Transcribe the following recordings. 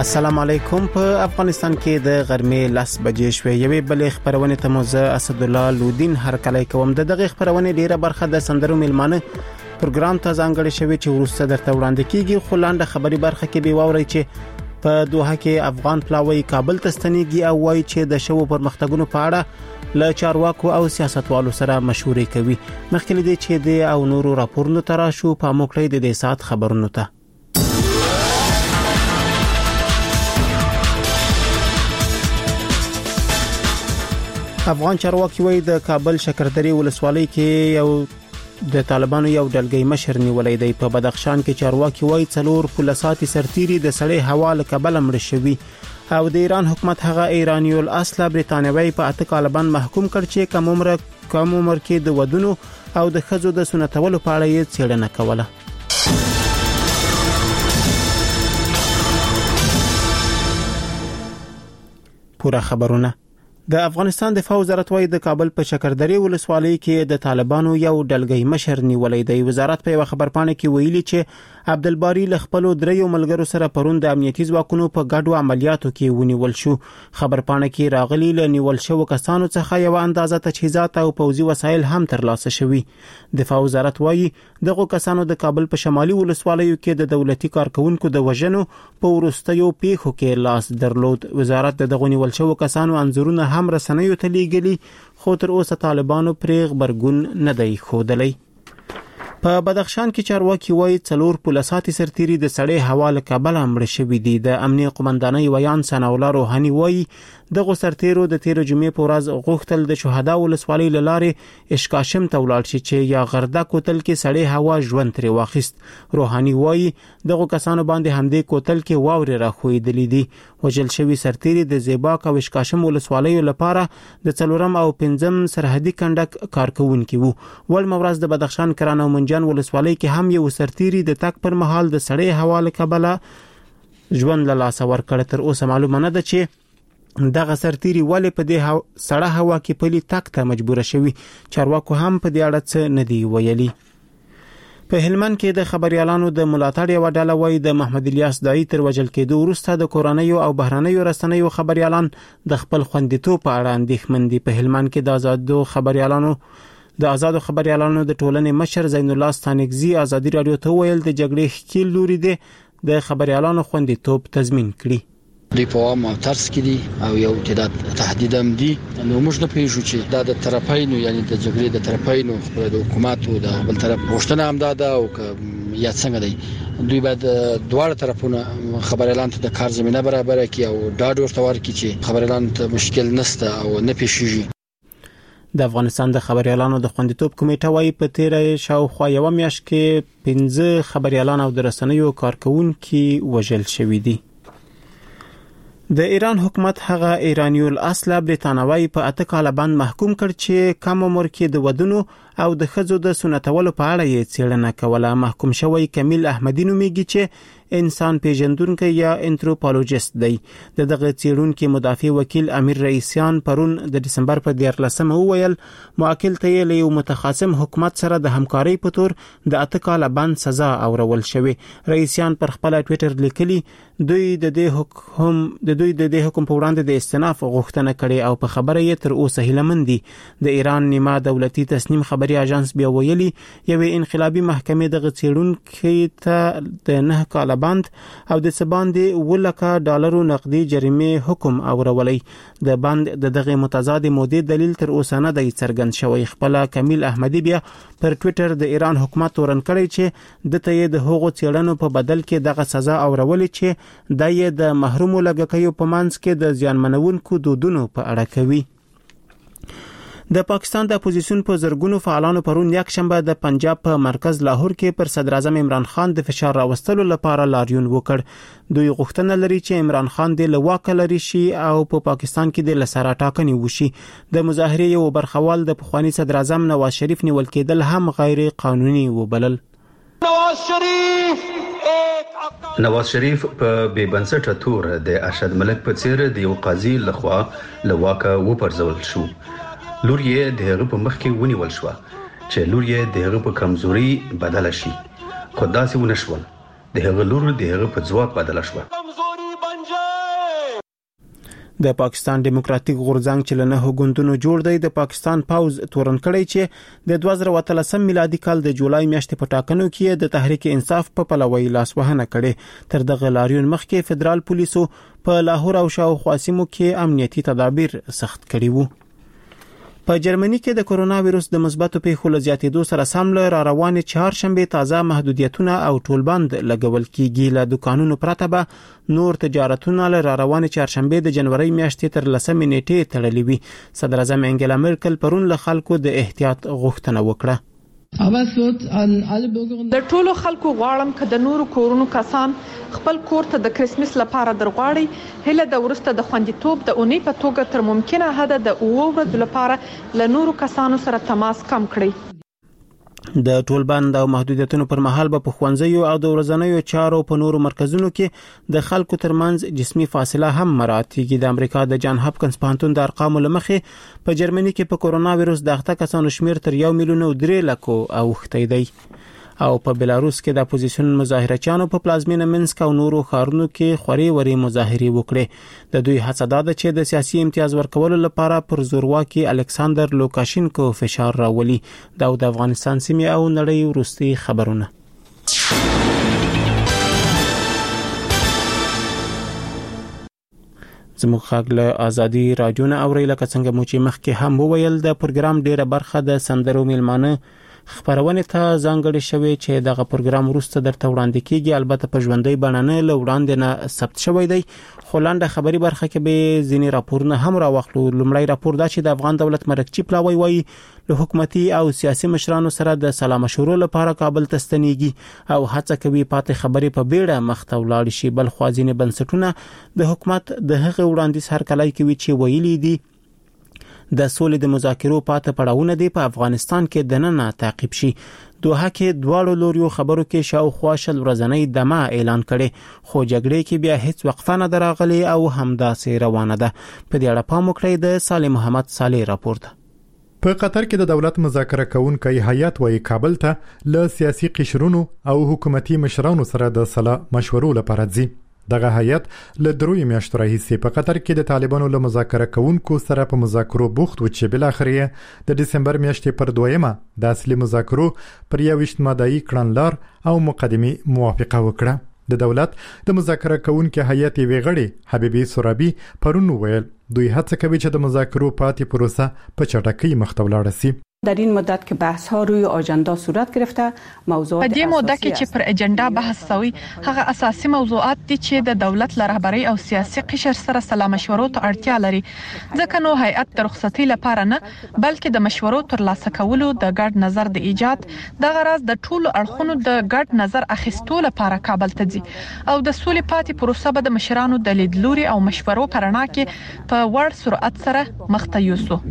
السلام علیکم. په افغانستان کې د غرمې 10 بجې شوې. یوې بلې خبرونه ته موزه اسد الله لودین هر کله کوم. دغه خبرونه ډیره برخه د سندرو ملمانه پروګرام ته ځانګړی شوی چې ورسته درته وړاندې کیږي. خو لاندې خبري برخه کې به واوري چې په دوحه کې افغان پلاوی کابل ته ستنېږي او وایي چې د شوو پرمختګونو په اړه له چارواکو او سیاستوالو سره مشورې کوي. مخکې دې چې د او نورو راپورونو تراشو په موکړې د دې سات خبرونو ته افغان چارواکي وایي د کابل شکردرې ولسوالۍ کې یو د طالبانو یو ډلګۍ مشر نیولې دی. په بدخشان کې چارواکي وایي 4 پولیساتي سرتيري د سړې هوا له کبل مړ شوي او د ایران حکومت هغه ایراني الاصل برتانوي په 8 کال باندې محکوم کړ چې کم عمر کې د ودونو او د خزو د سنتولو په اړه یې څېړنه کوله. پورا خبرونه د افغانستان دفاع وزارت وايي د کابل په شکردرې ولسوالۍ کې د طالبانو یو ډلګۍ مشر نیولې دی. وزارت په خبرپاڼه کې ویلي چې عبدالباری ل خپل دریو ملګرو سره پرون د امنیتي ځواکونو په ګډو عملیاتو کې ونیول شو. خبرپاڼه کې راغلي ل نیول شو کسانو څخه یو اندازه تجهیزات او پوځي وسایل هم ترلاسه شوي. دفاع وزارت وايي دغه کسانو د کابل په شمالي ولسوالیو کې د دولتي کارکونکو د وژنو په ورستیو پیښو کې لاس درلود. وزارت دغه نیول شو کسانو انځورونه هم رسنیو ته لیږلي خو تر اوسه طالبانو پرې خبرګون نه دی ښودلی. په بدخشان کې چارواکي وایي 4 پولیساتي سرتيري د سړې هوا له کابل مړ شوي دي. د امنیه قومندانۍ ویان ثنا الله روحاني وایي دغه سرتیرو د 13 جمعې په ورځ غوښتل د شهدا ولسوالۍ لارې اشکاشم ته ولاړ شي چې یا غرده کوتل کې سړې هوا ژوند ترې واخیست. روحاني وایي دغه کسانو باندې همدې کوتل کې واورې راخوېدلې دي. وژل شوی سرتیري د زیباک او اشکاشم ولسوالیو لپاره د 4 او 5 سرحدي کندک کارکونکي وو. ول مورز د بدخشان کرانه او منجان ولسوالۍ کې هم یو سرتیري د تک پر مهال د سړې هوا له کبله ژوند له لاسه ورکړ. تر اوسه معلومه نه ده چې دغه سرتيري ولې په دې سړه هوا کې پلي تک ته مجبور شوی. چارواکو هم په دې اړه څه نه دی ویلي. په هلمند کې د خبريالانو د ملاتړ یو ډله وایي د محمد الیاس دای تر وژل کېدو وروسته د کورنیو او بهرنیو رسنیو خبريالان د خپل خوندیتوب په اړه اندېښمن دي. په هلمند کې د آزادو خبريالانو د ټولنې مشر زین الله ستانکزي ازادي رادیو ته ویل د جګړې ښکیل لوري دي د خبريالانو خوندیتوب تضمین کړي. دوی په عام ترس کې دي او یو تعداد تهدید هم دي. نو موږ نه پیژو چې د طرفینو یعنی د جګړې د طرفینو د حکومت او د بل طرف غوښتنه هم ده او یا څنګه دی دوی باید دواړه طرفونه خبريالان ته د کار زمينه برابر کړي او ډاډ ورته ورکړي چې خبريالان ته مشکل نشته او نه پیښیږي. د افغانستان د خبريالانو د خوندیتوب کمیټه وايي په تیرې شاوخوا یو میاشت کې 15 خبريالان او د رسنیو کارکونکي وژل شوي دي. د ایران حکومت هغه ایراني الاصل برتانوي په 8 کال باندې محکوم کړ چې کم عمر کې د ودونو او د خزو د سنتولو په اړه یې څېړنه کوله. محکوم شوی کمیل احمدی نومیږي چې انسان پیژندونکو یا انتروپولوژیست دی. دغه څېړونکو مدافع وکیل امیر رئیسیان پرون د دسمبر په 14 وویل موکل ته یو متخاصم حکومت سره د همکارۍ په تور د 8 کال باندې سزا اورول شوی. رئیسیان پر خپل ټوئیټر لیکلي دوی د دې حکم په وړاندې د استئناف غوښتنه کړې او په خبره یې تر اوسه هیلمن دي. د ایران نیمه دولتي تصنیم خبري اژانس بیا ویلي یو انقلابي محکمې دغه څېړونکو ته د 9 کال باند او د سباندې $1,00,000 نقدي جریمه حکم اورولای. د باند دغه متضاد مودې دلیل تر اوسه نه دی څرګند شوی. خپل کمیل احمدی بیا پر ټوئیټر د ایران حکومت ورن کړی چې د ته د هغو څېړنو په بدل کې دغه سزا اورولې چې د محروم لګکیو په منځ کې د زیانمنونکو دودونو په اړه کوي. د پاکستان د اپوزیسیون په زرګونو فعالانو پرون یک شنبه د پنجاب په مرکز لاهور کې پر صدر اعظم عمران خان د فشار راوستلو لپاره لاریون وکړ. دوی غوښتنه لري چې عمران خان د لواکه لري شي او په پاکستان کې د لسره ټاکنې وشي. د مظاهرې یو برخوال د پخوانی صدر اعظم نواز شریف نیول کېدل هم غیر قانوني وبلل. نواز شریف په بې بنسټه تور د ارشد ملک په څیر د یو قاضي لخوا لواکه وپرځول شو. لور یې د هغه په مخ کې ونیول شو چې لور یې د هغه په کمزوري بدل شي. خو داسې ونه شول. د هغه لور د هغه په ځواک بدل شو. کمزوري بن جائے د پاکستان دیموکراتیک غورځنګ چې له 9 ګوندونو جوړ دی د پاکستان پاوز تورن کړی چې د 2013 میلادي کال د جولای میاشتې په ټاکنو کې د تحریک انصاف په پلوي لاسوهنه کړي. تر دغه لاریون مخکې فدرال پولیسو په لاهور او شاوخوا سیمو کې امنیتي تدابیر سخت کړي وو. په جرمني کې د کرونا وایرس د مثبتو پیښو له زیاتېدو سره سم له روانې چهارشنبه تازه محدودیتونه او ټولبند لګول کیږي. له دکانونو پرته به نور تجارتونه له روانې چهارشنبه د جنوري میاشتې تر 10 نیټې تړلې وي. صدر اعظم انګلا مرکل پرون له خلکو د احتیاط غوښتنه وکړه. د ټولو خلکو غواړم چې د نورو کورونو کسان خپل کور ته د کریسمس لپاره درغواړي. هله د ورسته د خوندیتوب د اونۍ په توګه تر ممکنه حد د 9 ورځې لپاره له نورو کسانو سره تماس کم کړئ. د ټولبند او محدودیتونو پر مهال به په خوانځيو او د ورځنیو چارو په نورو مرکزونو کې د خلکو ترمنځ جسمي فاصله هم مراعات کیږي. د امریکا د جان هاپکنز پوهنتون د ارقامو لمخې په جرمني کې په کرونا وایرس د اخته کسانو شمیر تر 1 میلیون 3 لکو اوختی دی. او په بلاروس کې د اپوزیشن مظاهرچیانو په پلازمینه منسک او نورو ښارونو کې خوري وري مظاهرې وکړې. د دوی هڅه ده چې د سیاسي امتیاز ورکولو لپاره پر زورواکي الکساندر لوکاشینکو فشار راولي. د افغانستان سیمه او نړۍ وروستي خبرونه. زموږ خاګ له ازادي رادیو نه اوري لکه څنګه مو چې مخکې هم وویل د پروګرام ډیره برخه د سندرو میلمانه خبرونه ته ځانګړې شوی چې دغه پروګرام وروسته درته وړاندې کیږي. البته په ژوندۍ بڼه نه له وړاندې نه ثبت شوی دی. خو لاندې خبري برخه کې به ځینې راپورونه هم راوخلو. لومړی راپور دا چې د افغان دولت مرکزی پلاوی وایي له حکومتي او سیاسي مشرانو سره د سلام مشورو لپاره کابل ته ستنیږي او هڅه کوي پاتې خبرې په بیړه مخته ولاړ شي. بل خو ځینې بنسټونه د حکومت د هغه وړاندیز هرکلای کوي چې ویلي دي د سولې د مذاکرو پاتې پړاوونه دی په افغانستان کې دننه تعقیب شي. دوحه کې دواړو لوریو خبرو کې شاوخوا شل ورځنۍ دمه اعلان کړي. خو جګړې کې بیا هیڅ وقفه نه دراغلي او همداسې روانه ده. په دې اړه پام وکړئ د صالح محمد صالح راپور ده. په قطر کې د دولت مذاکره کوونکي هیئت وايي کابل ته له سیاسي قشرونو او حکومتي مشرانو سره د سلا مشورو لپاره ځي. دغه هیئت له 3 میاشتو راهیسې په قطر کې د طالبانو له مذاکره کوونکو سره په مذاکرو بوخت و چې بل اخر د دسمبر میاشتې پر 2مه د اصلي مذاکرو پر 21 ماده‌ای کړنلار او مقدمي موافقه وکړه. د دولت د مذاکره کوونکو هیئت ویغړي حبیبي سورابي پرون ویل دوی هڅه کوي چې د مذاکرو پاتې پروسه په چټکۍ مخته ولاړ شي. در این مدت که بحث ها روی آژاندا صورت گرفته موضوعات په دې موده کې چې پر اجنډا بحث شوی هغه اساسي موضوعات دي چې د دولت له رهبرۍ او سیاسي قشر سره سلا مشورو ته اړتیا لري. ځکه نو هیئت د رخصتۍ لپاره نه بلکې د مشورو ترلاسه کولو د ګډ نظر د ایجاد د غرض د ټولو اړخونو د ګډ نظر اخیستو لپاره کابل ته ځي او د سولې پاتې پروسه به د مشرانو د لیدلوري او مشورو پرنا کې په وړ سرعت سره مخته یوسو.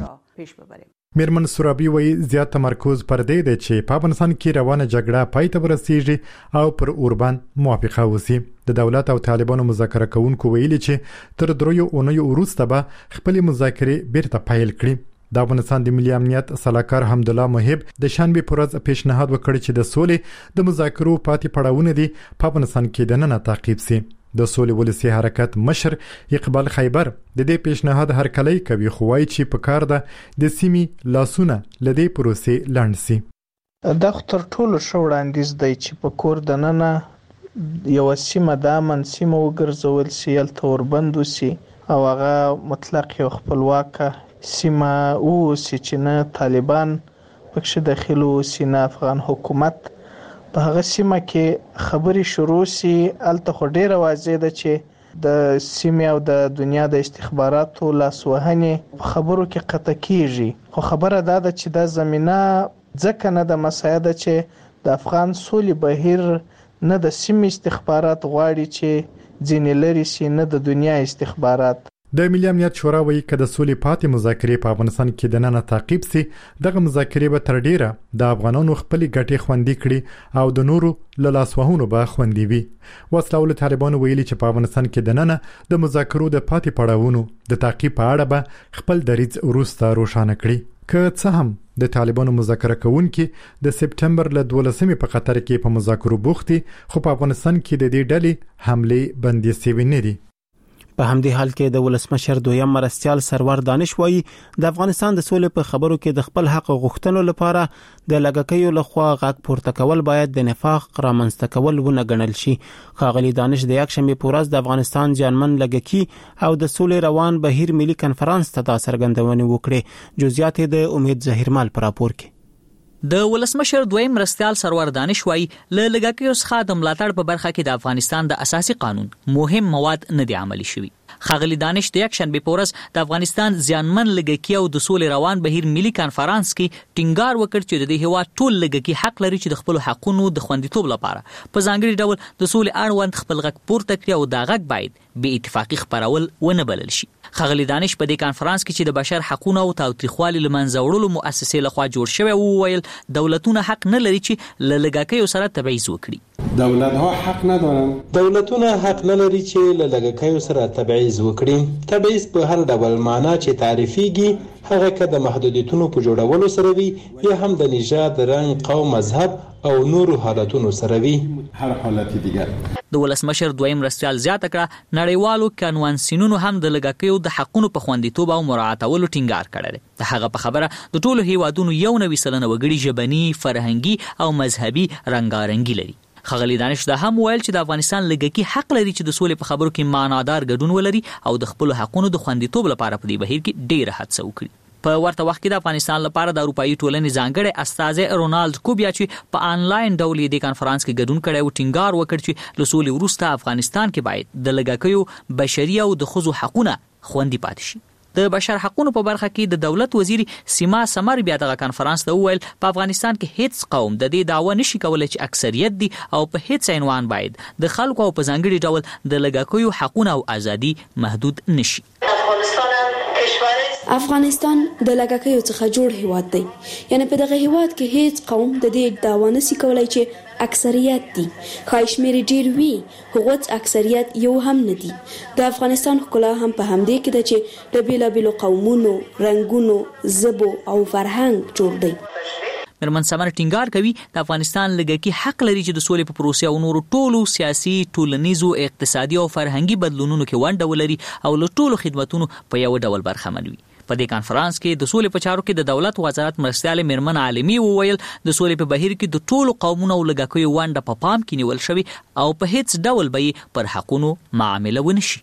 میرمن سورابي وایي زیات تمرکز پر دې دی چې په افغانستان کې روانه جګړه پای ته ورسیږي او پر اوربان موافقه وسی. د دولت او طالبانو مذاکره کوونکو ویلي چې تر 3 اونیو وروسته به خپل مذاکرې بیرته پیل کړي. د افغانستان د ملي امنیت صلاحکار حمدالله محب د شنبه پر ورځ پیشنهاد وکړ چې د سولې د مذاکرو پاتې پړاوونه دي په افغانستان کې دننه تعقیب شي. د سولې ولسی حرکت مشر اقبال خیبر د دې پیشنهاد هرکلی کوي خو وايي چې په کار ده د سیمې لاسونه لدې پروسې لاندې سي. د خطر ټولو شو وړاندیز دی چې په کور دننه یو سیمه د امن سیمه وګرځول سي تور بندو سي او هغه مطلق یو خپلواک سیمه او سي چې نه طالبان پکې داخلو سي نه افغان حکومت په هغه سیمه کې خبري شروع سي. الته خو ډیره واضح ده چې د سیمه او د دنیا د استخباراتو لاسوهنې خبرو کې قطع کیږي. خو خبره ده چې د زمينه ځکه نه د مساعده چې د افغان سولې بهیر نه د سیمه استخبارات غواړي چې ځینې لري سي نه د دنیا استخبارات. د ملي امنیت شورا وایي چې د سولې پاتې مذاکرې په افغانستان کې د نن تعقیب سي. دغه مذاکرې به تر ډیره د افغانانو خپل ګټې خوندي کړي او د نورو له لاسوهنو به خوندي وي. وسلواله طالبان ویلي چې په افغانستان کې د نن د مذاکرو د پاتې پړاوونو د تعقیب په اړه به خپل دریځ وروسته روښانه کړي. که څه هم د طالبانو مذاکره کوونکي د سپټمبر له 12مې په قطر کې په مذاکرو بوختي خو په افغانستان کې د دې ډلې حمله بندي شوی نه دي. په همدې حال کې د ولسمشر دویم مرستیال سرور دانش وایي د افغانستان د سولې په خبرو کې د خپل حق غوښتنو لپاره د لږکیو لخوا غږ پورته کول باید د نفاق رامنځته کول ونه ګڼل شي. ښاغلي دانش د یکشنبې په ورځ د افغانستان ځانمن لږکي او د سولې روان بهیر ملي کنفرانس ته دا څرګندونې وکړې. جزئیات د امید ظهیرمال پر راپور کې. د ولسمشر دویم مرستیال سرور دانش وایي له لږکیو څخه د ملاتړ په برخه کې د افغانستان د اساسي قانون مهم مواد نه دي عملي شوي. ښاغلي دانش د یکشنبې په ورځ د افغانستان ځانمن لږکي او د سولې روان بهیر ملي کنفرانس کې ټینګار وکړ چې د دې هیواد ټول لږکي حق لري چې د خپل حقونو د خوندیتوب لپاره په ځانګړي ډول د سولې اړوند خپل غږ پورته کړي او دا غږ باید بې اتفاقي خپرول ونه بلل شي. ښاغلي دانش په دې کنفرانس کې چې د بشر حقوقو او تاوتریخوالي لمنځه وړلو مؤسسې لخوا جوړ شوی وویل دولتونه حق نه لري چې له لږکیو سره تبعیض وکړي. دولت‌ها حق ندارن. دولتونه حق نه لري چې له لږکیو سره تبعیض وکړي. تبعیض په هر ډول معنا چې تعریفيږي هغه که د محدودیتونو په جوړولو سره وي یا هم د نژاد، رنګ، قوم، مذهب او نورو حالتونو سره وي. هر حالت دیگر. د ولسمشر دویم مرستیال زیاته کړه نړیوالو کنوانسیونونو هم د لږکیو د حقونو په خوندیتوب او مراعاتولو ټینګار کړی دی. د هغه په خبره د ټولو هیوادونو 1.9% وګړي ژبني، فرهنګي او مذهبي رنګارنګي لري. ښاغلي دانش دا هم ویل چې د افغانستان لږکي حق لري چې د سولې په خبرو کې معنادار ګډون ولري او د خپل حقونو د خوندیتوب لپاره په دې بهیر کې ډېره هڅه وکړي. په ورته وخت کې د افغانستان لپاره د اروپאי ټولنې ځانګړی استازی رونالد کوبیا چې په آنلاین ډول د کنفرانس کې ګډون کړی او ټینګار وکړ چې له سولې وروسته افغانستان کې باید د لږکیو بشري او د ښځو حقونه خوندي پاتې شي. د بشر حقوقو په برخه کې د دولت وزیر سیما سمر بیا دغه کنفرانس ته وویل په افغانستان کې هیڅ قوم د دې دعوه نشي کولای چې اکثریت دي او په هیڅ عنوان باید د خلکو او په ځانګړي ډول د لږکیو حقوقونه او ازادي محدود نشي. افغانستان د لږکیو څخه جوړ هیواد دی، یعنی په دغه هیواد کې هیڅ قوم د دې دعوه نشي کولای چې اکثریت دي. خایشمیر ډیر وی هغوت اکثریت یو هم نه دي. د افغانستان ښکلا هم په همدې کې ده چې د بیلابیلو قومونو، رنګونو، ژبو او فرهنګ جوړ دی. مرمن سمر ټینګار کوي د افغانستان لږکي حق لري چې د سولې په پروسه او نورو ټولو سیاسي، ټولنیزو، اقتصادي او فرهنګي بدلونونو کې ونډه ولري او له ټولو خدماتونو په یو ډول برخمن وي. په دې کنفرانس کې د سولې په چارو کې د دولت وزارت مرستیال میرمن عالمي وویل د سولې په بهیر کې د ټولو قومونو او لږکیو ونډه په پام کې نیول شوی او په هیڅ ډول به پر حقونو معامله ونشي.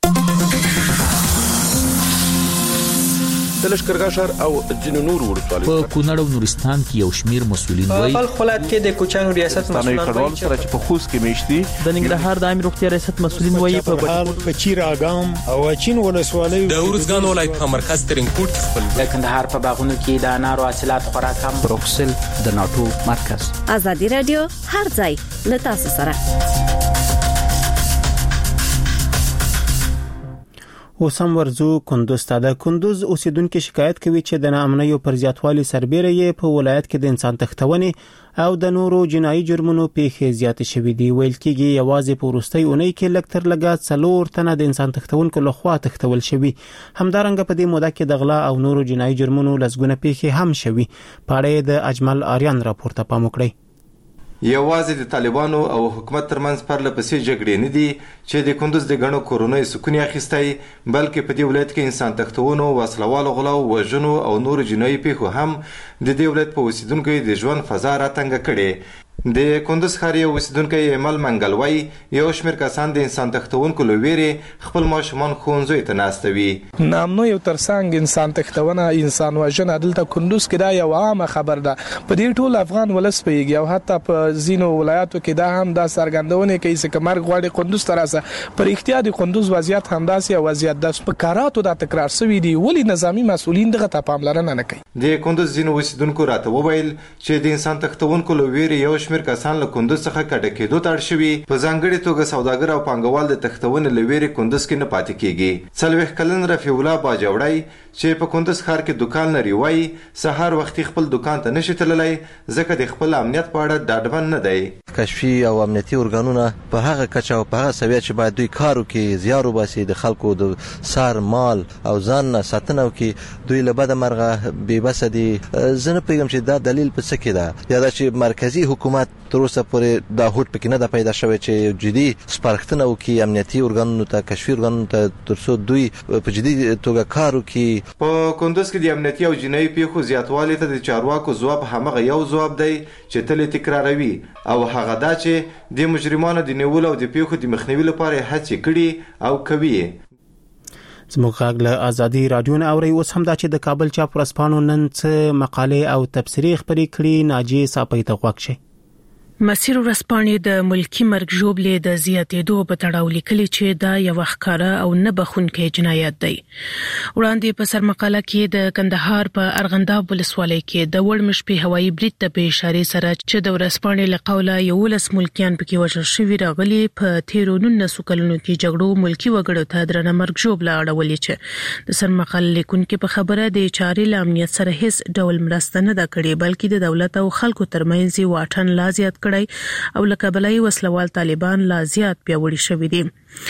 د لشکرګاه ښار او ځینو نورو ولسوالیو په کونړ او نورستان کې یو شمیر مسؤلین وایي په خپل ولایت کې د کوچانو ریاست مسؤلین وایي چې په خوست کې میشتي د ننګرهار د عامه روغتیا ریاست مسؤلین وایي په چیر اګام او چین ولسوالیو د ورزګان ولایت په مرکز ترنګوټ خپل د کندهار په باغونو کې د انارو حاصلات خورا کم. بروکسل د ناتو مرکز. ازادي رادیو هر ځای له تاسو سره. اوسم ورزو کندوز ته. د کندوز اوسیدونکو شکایت کوي چې د ناامنیو پر زیاتوالي سربېره یې په ولایت کې د انسان تښتونې او د نورو جنایي جرمونو پیښې زیاتې شوې دي. ویل کېږي یوازې په وروستۍ اونۍ کې لږ تر لږه 4 تنه د انسان تښتونکو لخوا تښتول شوي. همدارنګه په دې موده کې د غلا او نورو جنایي جرمونو لسګونه پیښې هم شوي. په اړه د اجمل آریان راپور ته پام وکړئ. یوازې د طالبانو او حکومت ترمنځ پرله پسې جګړې نه دي چې د کندوز د غنو کورونو سکون اخیستی، بلکې په دې ولایت کې انسان تښتونو، وسلوالو غلاو، وژنو او نور جنایي پیښو هم د دې ولایت په اوسیدونکو د ژوند فضا راټنګه کړې. د کندوز ښار یو اوسیدونکی ایمل منګلوی یو شمېر کسان د انسان تښتونکو له ویرې خپل ماشومان ښوونځیو ته ناستوي. ناامنیو ترڅنګ انسان تښتونه، انسان وژنه دلته کندوز کې دا یو عامه خبر ده. په دې ټول افغان ولس پوهیږي او حتی په ځینو ولایاتو کې دا هم دا څرګندونه کوي چې مرګ غواړي کندوز ته راسه. پر اختیار د کندوز وضعیت همداسې یو وضعیت ده. په کاراتو دا تکرار شوی دی. ولی نظامی مسؤلین دغه ته پاملرنه نه کوي. د کندوز ځینو اوسیدونکو راته وویل چې د انسان تښتونکو له ویرې یو شمېر کسان له کندوز څخه کډه کېدو ته اړ شوي. په ځانګړې توګه سوداګر او پانګوال د تښتونې له ویرې کندوز کې نه پاتې کېږي. 40 کلن رفیع الله باجوړی چې په کندوز ښار کې دکان لري وایي سهار وختي خپل دکان ته نشي تللی ځکه د خپل امنیت په اړه ډاډمن نه دی. کشفي او امنیتي ارګانونه په هغه کچه او په هغه سویه چې باید دوی کار وکړي، زیار وباسي، د خلکو د سر مال او ځان ساتنه وکړي، دوی له بده مرغه بې بسه دي. زه نه پوهېږم چې دا دلیل په څه کې ده، یا دا چې مرکزي حکومت حکومت تر اوسه پورې دا هوټ پکې نه پیدا شوی چې جدي سپارښتنه وکړي امنیتي ارګانونو ته کشفي ارګانونو ته ترڅو دوی په جدي توګه کار وکړي. په کندوز کې د امنیتي او جنایي پیښو زیاتوالی ته د چارواکو ځواب همغه یو ځواب دی چې تل تکراروي او هغه دا چې د مجرمانو د نیولو او د پیښو د مخنیوي لپاره هڅې کړي او کوي. زموږ غږ له ازادي رادیو نه اوري. اوس هم دا چې د کابل چاپ ورځپاڼو نن څه مقالې او تبصرې خپرې کړي. ناجی صاحب ته غوږ شي. مسیر ورځپاڼې د ملکی مرګ ژوبلې د زیاتېدو په تړاو لیکلي چې دا یو ښکارا او نه بخښونکی جنایت دی. وړاندې په سرمقاله کې د کندهار په ارغنداب ولسوالۍ کې د وړمش په هوایي برید ته په اشاره سره چې د ورځپاڼې له قوله 11 ملکیان پکې وژل شوي راغلي په تیرو 19 کلونو کې جګړو ملکی وګړو ته درنه مرګ ژوبله اړولې چې د سرمقاله لیکونکو په خبره د چارې له امنیت سره هیڅ ډول مرسته نه ده کړې بلکې د دولت او خلکو ترمنځ واټن لا زیات او لکبلای وسلوال طالبان لا زیات پیاوړي شوي دي.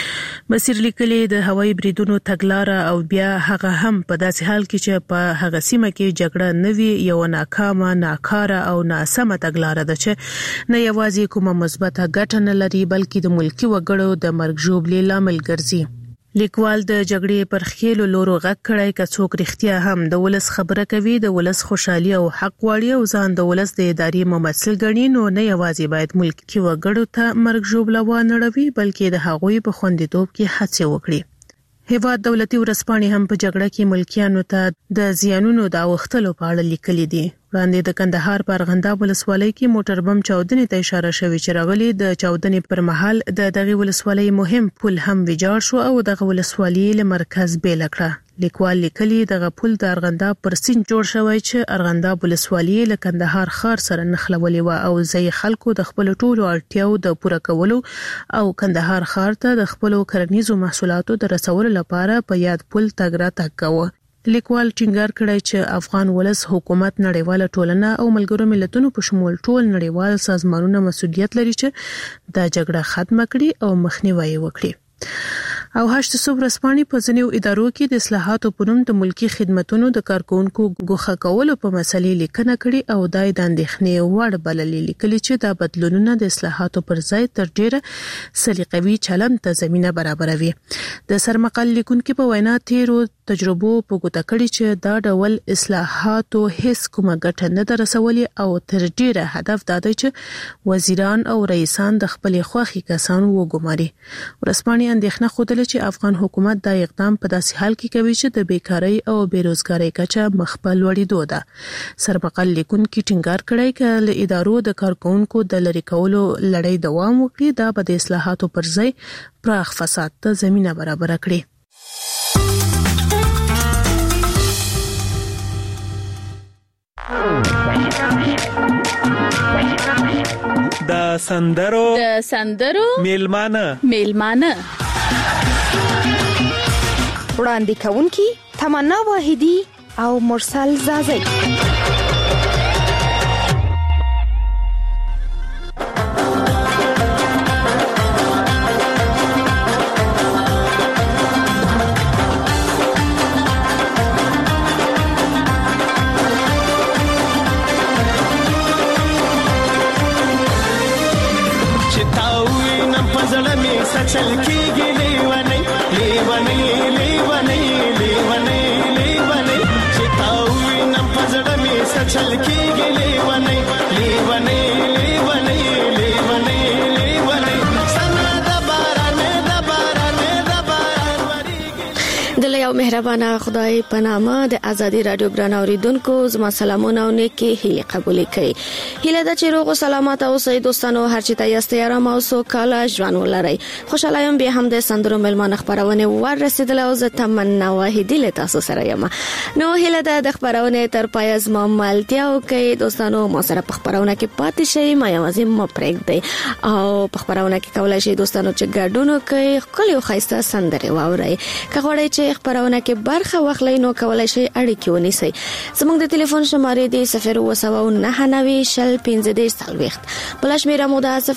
مسیر لیکلي د هوایي بریدونو تګلاره او بیا هغه هم په داسې حال کې چې په هغه سیمه کې جګړه نوي یو ناکامه ناکاره او ناسمه تګلاره ده چې نه یوازې کومه مثبته ګټه نه لري بلکې د ملکی وګړو د مرګ ژوبلې لامل ګرځي. لیکوال د جګړې پر خېلو لورو غږ کړی که څوک رښتیا هم د ولس خبره کوي د ولس خوشحالي او حق غواړي او ځان د ولس د ادارې ممثل ګڼي نو نه یوازې باید ملکی وګړو ته مرګ ژوبله وانړوي بلکې د هغوی په خوندیتوب کې هڅې وکړي. هیواد دولتي ورځپاڼې هم په جګړه کې ملکیانو ته د زیانونو د اوښتلو په اړه لیکلي دي. وړاندې د کندهار په ارغنداب ولسوالۍ کې موټر بم چاودنې ته اشاره شوې چې راغلي د چاودنې پر مهال د دغه ولسوالۍ مهم پل هم ویجاړ شو او دغه ولسوالۍ له مرکز بیل کړه. لیکوال لیکلي دغه پل د ارغنداب پر سیند جوړ شوی چې ارغنداب ولسوالۍ له کندهار ښار سره نښلولې و او ځای خلکو د خپل ټولو اړتیاو د پوره کولو او کندهار ښار ته د خپل کرنیزو محصولاتو د رسولو لپاره په یاد پل تګ راتګ کاوه. لیکوال ټینګار کړی چې افغان ولس حکومت نړیواله ټولنه او ملګرو ملتونو په شمول ټول نړیوال سازمانونه مسؤلیت لري چې دا جګړه ختمه کړي او مخنیوي وکړي. او هشت صبح رسپانې په ځینو ادارو کې د اصلاحاتو په نوم د ملکی خدماتو د کارکونکو ګوښه کولو په مسلې لیکنه کړي او دای د اندېښنې وړ بللې لیکلي چې دا بدلونونه د اصلاحاتو پر ځای تر ډیره سلیقوي چلند ته زمينه برابروي. د سرمقال لیکونکو په وینا تیرو تجربو په ګوته کړي چې دا ډول اصلاحاتو هیڅ کومه ګټه نه درسولې او تر ډیره هدف دا دی چې وزیران او رئیسان د خپل خوخي کسانو وګماري. ورسپانې اندېښنه خوده چې افغان حکومت دا اقدام په داسې حال کې کوي چې د بیکاری او بیروزګاری کچه مخ په لوړېدو ده. سرمقال لیکونکو ټینګار کړی چې له ادارو د کارکونکو د لری کولو لړۍ دوام وکړي دا به د اصلاحاتو پر ځای پراخ فساد ته زمينه برابر کړي. د سندرو میلمانه وړاندې کوونکی تمنا واحدی او مرسل زازی. चल की लेवने लेवने लेवने लेवने लेवने चिताउई नम पजड़ में सचल की लेवने लेवने लेवने लेवने लेवने सना दबाराने दबाराने दबारान دلته یو مهربانه خدای په نامه د ازادي رادیو ګران اوریدونکو زما سلامونه او نیکی هیله قبول کړئ. هیله د چیرغو سلامات اوسئ دوستانو هر چی ته یاست آرام او سوکاله ژوند ولرئ. خوشاله یم به هم د سندرو ملمان خبرونه ورسېدل او زه تمنا واحدی له تاسو سره یم. نو هیله د خبرونه تر پای از ما ملتیا او کې دوستانو ما سره په خبرونه کې پاتې شئ ما یوازې ما پرېږدئ او په خبرونه کې کولای شئ دوستانو چې ګډون کوي خپل خاصه سندره واورئ. که غواړئ چې خبرونه خبرونه کې برخه واخلئ نو کولای شئ اړیکې ونیسئ. زموږ د ټلیفون شمارې دی 0909550 بل شمیره مو ده 0802855.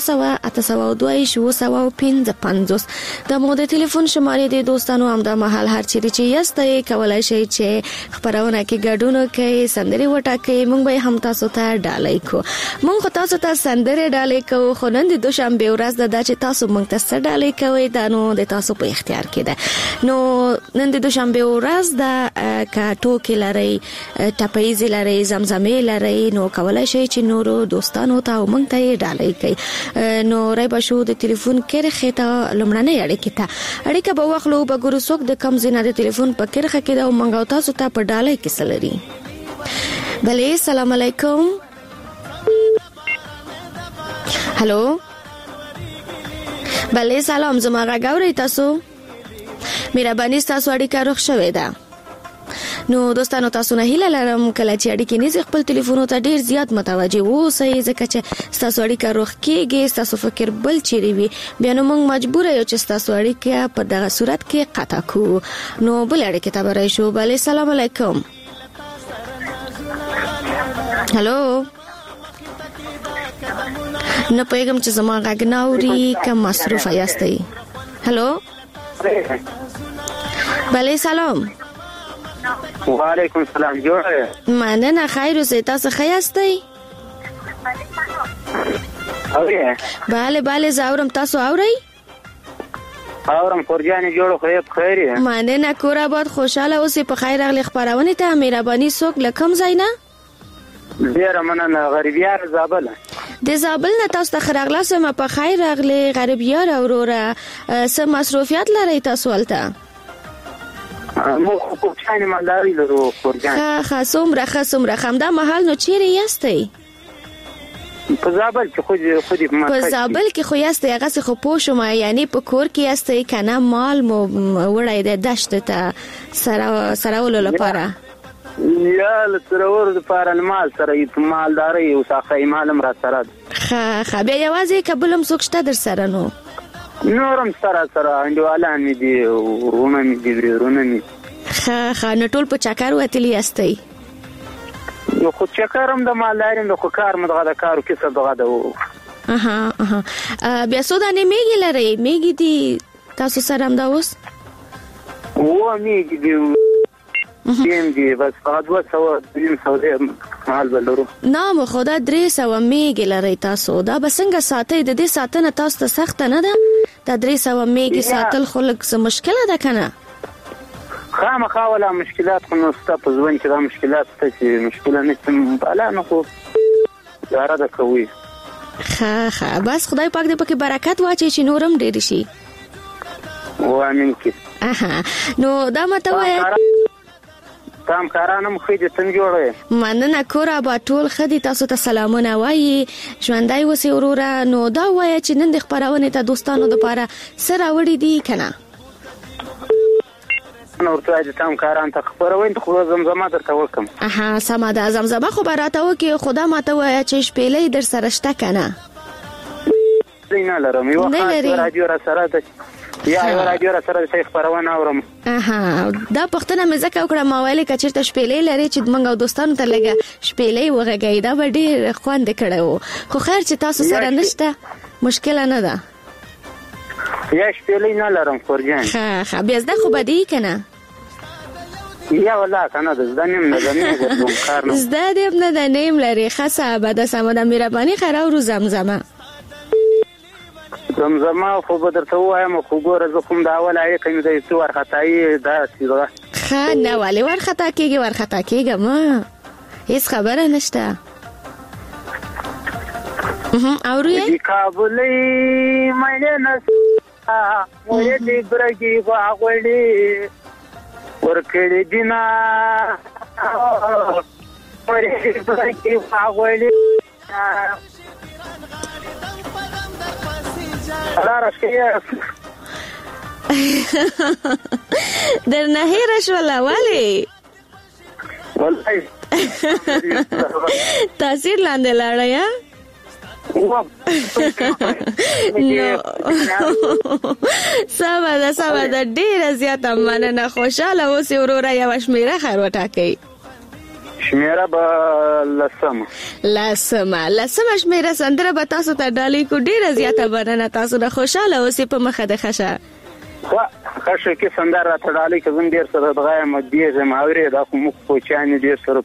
د مو د ټلیفون شمارې دی دوستانو هم د محل هر چیرې چې یاستئ کولای شئ چې خبرونه کې ګډون کوي سندري وټاکئ مونږ به هم تاسو ته ډالۍ کو. مونږ تاسو ته سندري ډالۍ کو خو نن د دوشنبه ورځ ده چې تاسو مونږ ته څه ډالۍ کوئ دا نو د تاسو په اختیار کې ده. نو نن د دوشنبه ورځ ده کا ټوکې لري ټپایز لري زمزمې لري نو کولای شئ چې نورو دوستانو ته مونږ ته ډالۍ کوي. نو راي بشو د ټلیفون کرخه ته لمړنۍ اړیکه به واخلو به ګورو څوک د کم زینه د ټلیفون په کرخه کې دا مونږ تاسو ته په ډالۍ کې سلري. بله السلام علیکم. هلو بله سلام زما غاوري تاسو مهرباني تاسو اړیکه روښ شوې ده. نو دوستانو تاسو نه هیله لرم کله چې اړیکې نه خپل ټلیفونو ته ډیر زیات متوجه اوسئ ځکه چې تاسو اړیکه روښ کیږي تاسو فکر بل چیرې وي بیا نو موږ مجبور یو چې تاسو اړیکه په دغه صورت کې قطع کو. نو بل اړیکه ته برای شو. بله السلام علیکم. هلو نه پیغام چې زما غږ نه اوري کم مصروف یاستئ. هلو بله سلام. وعلیکم السلام. جوړه مننه خیر اوسئ تاسو ښه یاستئ؟ بله زاورم تاسو اورئ؟ اورم کورجانې جوړه خو یې بخیر یې. مننه کور آباد خوشاله اوسئ په خیر راغلی خپرونې ته. مهرباني څوک له کوم ځای نه؟ ډیره مننه غریبیار زابل. د زابل نه تاسو ته راغلاست ما په خیر راغلی غریبیار اوروره څه مصروفیات لرئ تاسو هلته؟ مو خو چانې مالداري لرو کورجان. ښه څومره همدا مهال نو چیرې یاستئ؟ په زابل کې خو دې په زابل کې خو یاستئ هغه خو پوه شوم یعنی په کور کې یاستئ کنه مال مو وړی د دشت ته سراولو لپاره یا لترور د پاره مال سره مالداري او ساخه مالم را سره. ښه بیا یوازې کبلم څوک شته در سره نو نورم سره انډیوالان می دي ورونه می دي ورونه می. ښه نو ټول په چکر وتلی یاستئ؟ یو خو چکرم د مالداري نو خو کار مدغه د کارو کیسه دغه د بیا سودانه میګی لري میګی دي تاسو سره هم دا اوس و میګی دي دیم دی بس فقط 200 مال بلرو. نام خدا 300 میګی لري تاسو دا بسنګ ساتي د دې ساتنه تاسو ته سخت نه ده؟ دا 300 میګی ساتل خلک څه مشکله ده کنه؟ خامخا ولا مشکلات خو نو ست په ځوان کې دا مشکلات ته چې مشکله نه بالا نه خو زاره ده کوي. ښه بس خدای پاک دې پکې برکت واچي چې نورم ډېر شي. وامین کې. نو دا ماته وایي تام کارانم خېده څنګه جوړه؟ مننه کور آباد ټول خدي تاسو ته سلامونه وایي ژوندۍ اوسئ وروره. نو دا وایي چې نن د خبرونې ته دوستانو لپاره سره وړي دي کنه؟ نو ورته تام کاران ته خبروي ته خو زمزمه درته وکم. سمه ده زمزمه خو براته وکي خدا ماته وایي چې شپېلې در سره شته کنه؟ نه لرم یو رادیو را سره ده یا یو رادیو را سره د خبرونه اورم. دا پښتنه مې ځکه وکړه ما ویلې کچیر ته شپېلې لري چې موږ دوستانو ته لګه شپېلې وغږی دا به ډېر خوند کړو خو خیر چې تاسو سره نشته مشکل نه ده. یا شپېلې نه لرم کورجان. ښه بیا زده خو به دی کنه؟ یا والله کنه زده نیم نه کوم کار نه زده دې نه د نیم لري. ښه صاحب د سمه د مهرباني خیر او زمزمه خو به درته وایم خو ګوره زه کوم د اول اړیکه مې د څو ورخطایي دا څه ښه نه ولې ورخطا کېږم هیڅ خبره نشته. اورئ کابلې مې نه مې دې برګي غوړې ورکړې دینا مې برګي غوړې در نه هېره شوله ولې؟ والله تاثیر لاندې لاړه یا؟ سمه ده ډیره زیاته مننه. خوشاله اوسې وروره. یوه شمیره خیر وټاکئ. شمیره به لسمه شمیره سندره به تاسو ته ډالۍ کو. ډیره زیاته مننه. تاسو نه خوشاله اوسې په مخه د خشه خشه کې سندره راته ډالۍ که زم ډېر سره دغه یم دیږم اورې دا خو موږ کوچیان ډېر سره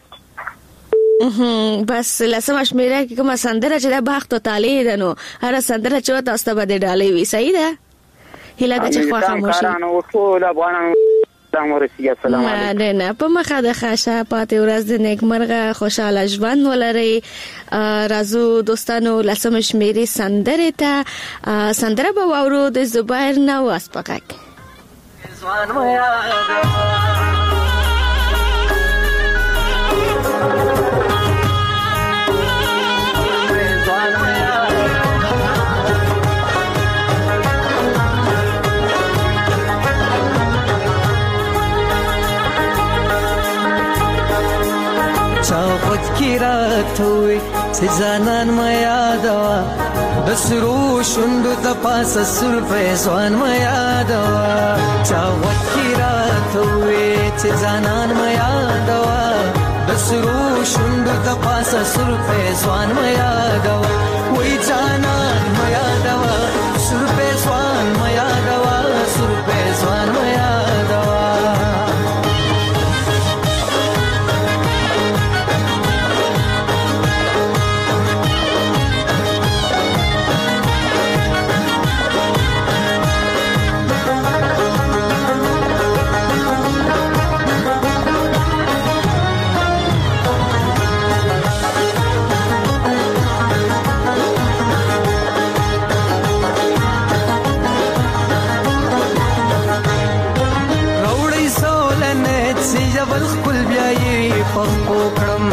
بس لسمه شمیره کې کومه سندره چې د بخت و طالع ده نو هره سندره چې تاسو ته به د ډالۍ وي. صحیح ده؟ هیله ده چې خوا خاموشي ټول افغانانو سلام ورسیږي. السلام علیکم. نه په مخه د خشه پاتې ورځ د نیکمرغه خوشاله ژوند ولرئ. راځو دوستانو لسمه شمیرې سندرې ته. سندره به واورو د زبیر نواز په غږ. چاوت کی رات ہوئی سے زانان میا دوا دسرو شندو تپاس سر فیضوان میا دوا. چاوت کی رات ہوئی سے زانان میا دوا دسرو شندو تپاس سر فیضوان میا دوا. وی جانان میا دوا سر فیضوان میا دوا سر فیضوان میا دوا. جبل خپل بیاي پخو کړم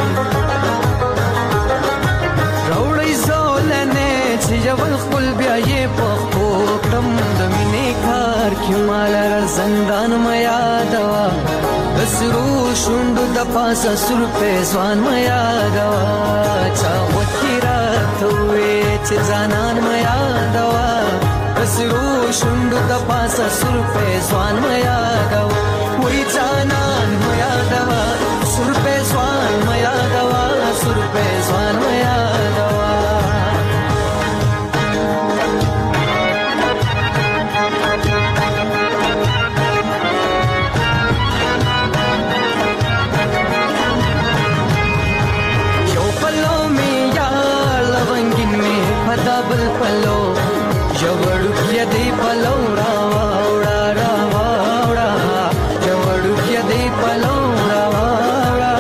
راوړی زولنه چې جبل خپل بیاي پخو کړم. د مینې کار کې مال زندان میا دوا دسرو شوند د پاسه سر په ځوان میا دوا. چا وکی راتوي چې ځانان میا دوا دسرو شوند د پاسه سر په ځوان میا دوا. وی جانان میا دوا سر په ځوان میا دوا سر په ځوان میا دوا. یو پلو می یا لونګین می پدا بل پلو یو وړو کې دی پلو راوا وړا راوا وړا یو وړو کې دی پلو راوا وړا.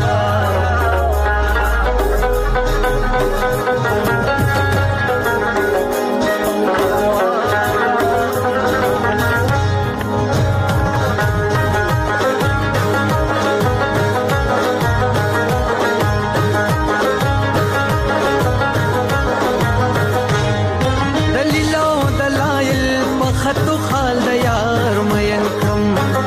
خطو خال د یار مین کم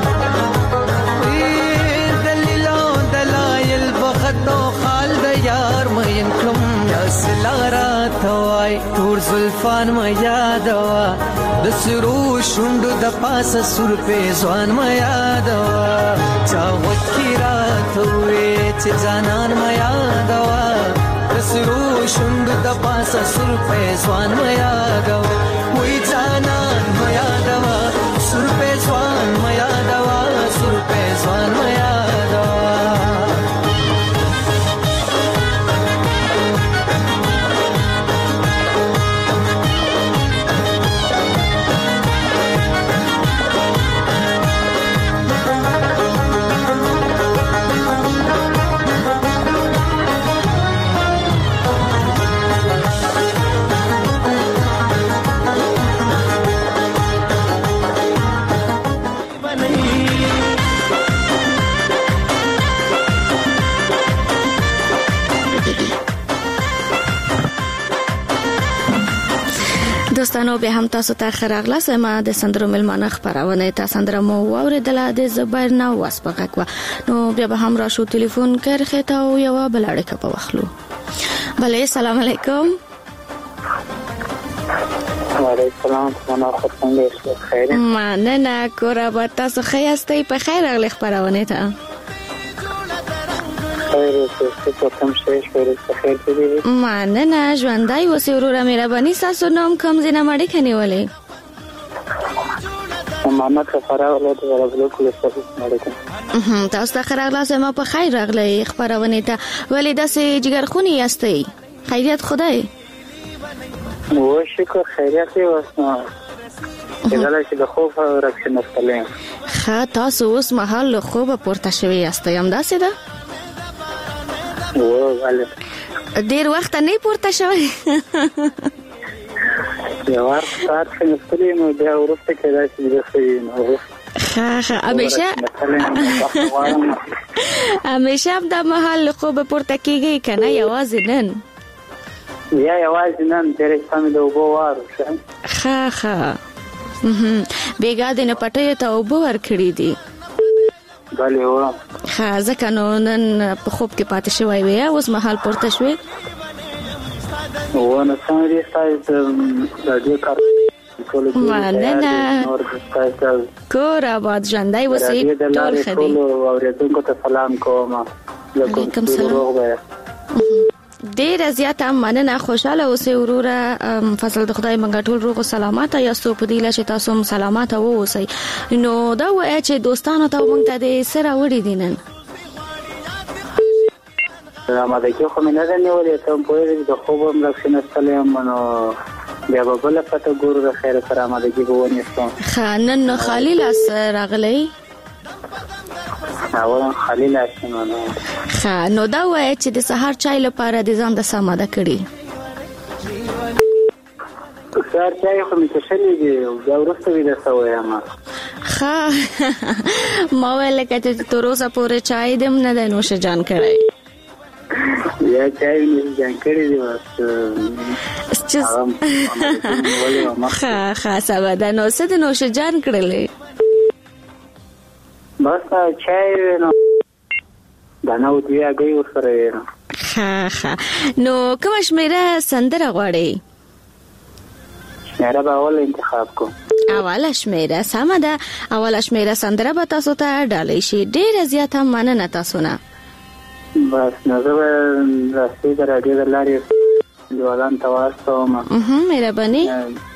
دلیلو دلایل بخطو خال د یار مین کم. یاسلارا توای تور زلفان ما یادوا دسرو شوند د پاسه سر په ځوان ما یادوا. چا وکی راتوي چې ځانان ما یادوا دسرو شوند د پاسه سر په ځوان ما یادوا. وی جانان میا دوا سر په ځوان میا دوا سر په ځوان میا دوا. دوستانو به هم تاسو ته خراغله سم د سندرو ملمانه خبرونه تاسو سندره مو اوریدله د زبیر نواز په غږ نو بیا به هم راشو ټلیفون کرخه ته او یو بل اړیکه په وخلو. بله سلام علیکم. وعلیکم السلام مننه خو خیر مننه کور آباد تاسو ښه یاستئ په خیر راغلی خپرونې ته خیر اوسئ څه کوم شی په خیر دي مننه ژوندی اوسئ وروره مهرباني ستاسو نوم کوم ځای نه اړیکه نیولې محمد سفاره ولایت غربلو کولې سره تاسو ته ښه راغلاست ما په خیر راغلی خپرونې ته ولې داسې جګرخونې یاستئ خیریت خدای و شکر خیریت دی واسه کله چې د خوب راکښنه ستلم ښه تاسو اوس مهال له خوبه پورته شوي یاستئ همداسې ده ولې ډېر وخت نه پورته شوی یو وخت ساعت ستلم نو بیا وروسته کېدای شي د ښه همیشه هم دا مهال له خوبه پورته کېږئ که نه یوازې نن یا یوازې نن ډېرې سمې د اوبو وار ښه بېګا دې نه پټیو ته اوبه ورکړي دي بلې و ښه ځکه نو نن په خوب کې پاتې شوی وې اوس مهال پورته شوې و نو څنګه دې ستاسو د دې کار مننه کور آباد ژوندی اوسئ ټول ښه دي اورېدونکو ته سلام کوم علیکم سلام ډیره زیاته مننه خوشاله اوسئ وروره فضل د خدای منګه ټول روغ او سلامات یاستو په دې چې تاسو هم سلامات اوسئ نو دا وایي چې دوستانو ته موږ ته د سره وړي دي نن آمادګي خو مې نه ده نیولې ته پوهېږې د خوب هم راکښېنه ستلم نو بیا به بله پته ګورو د خیره سره آمادګي به ونیسم ښه نن نو خالي لاس راغلی خالي لاس ښه نو دا وایي چې د سهار چای لپاره د ځان د څه آماده کړي سهار چای خو مې څښلی دي بیا وروسته ویده شوی یم ښه ما ویل لکه چې تر اوسه پورې چای دې هم نه دی نوش جان کړی یا چای نوش جان کړی دی ښه سبا ده نو څه د نوش جان کړلی بس چای نو دانه او دوی هګۍ ورسره وي ښه نو کومه شمېره سندره غواړئ شمېره به اوله انتخاب کوم اوله شمېره سمه ده اوله شمېره سندره به تاسو ته ډالۍ شي ډېره زیاته مننه تاسو نه بس نو زه به راستي د راډیو د لارې دیوالان ته واستوم مهرباني